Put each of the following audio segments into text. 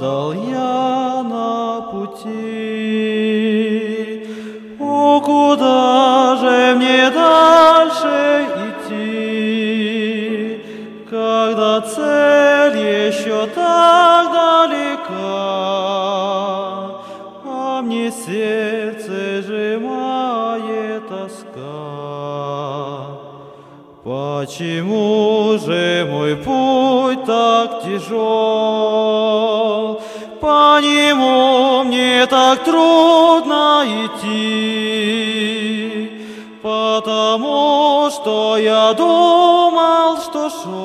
падал я на пути. О, куда же мне дальше идти, когда цель еще так далека, а мне сердце сжимает тоска? Почему же мой путь так тяжел? По нему мне так трудно идти, потому что я думал, что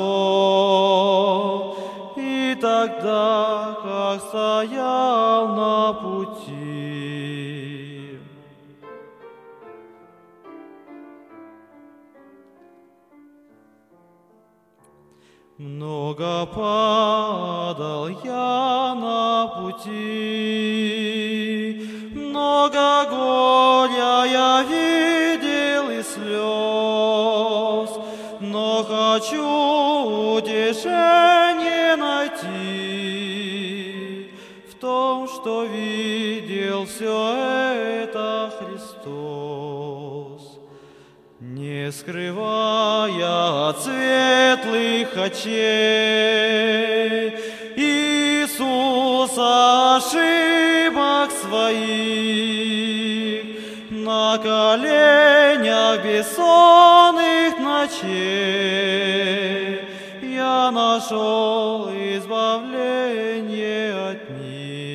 шел, и тогда, как стоял на пути. Много падал я на пути, много горя я видел и слез, но хочу утешение найти в том, что видел все это Христос. Не скрывая от светлых очей Иисуса ошибок своих, на коленях бессонных ночей я нашел избавление от них.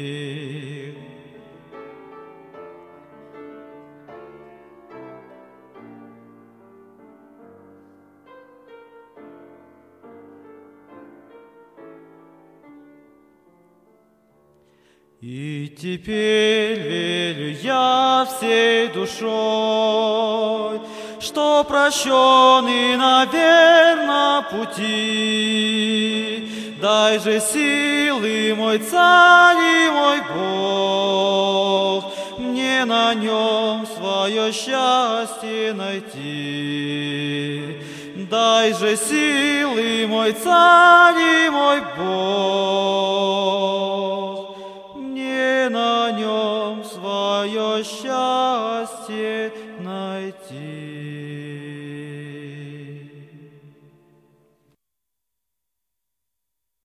И теперь верю я всей душой, что прощен и на верном пути. Дай же силы, мой Царь и мой Бог, мне на нем свое счастье найти. Дай же силы, мой Царь и мой Бог,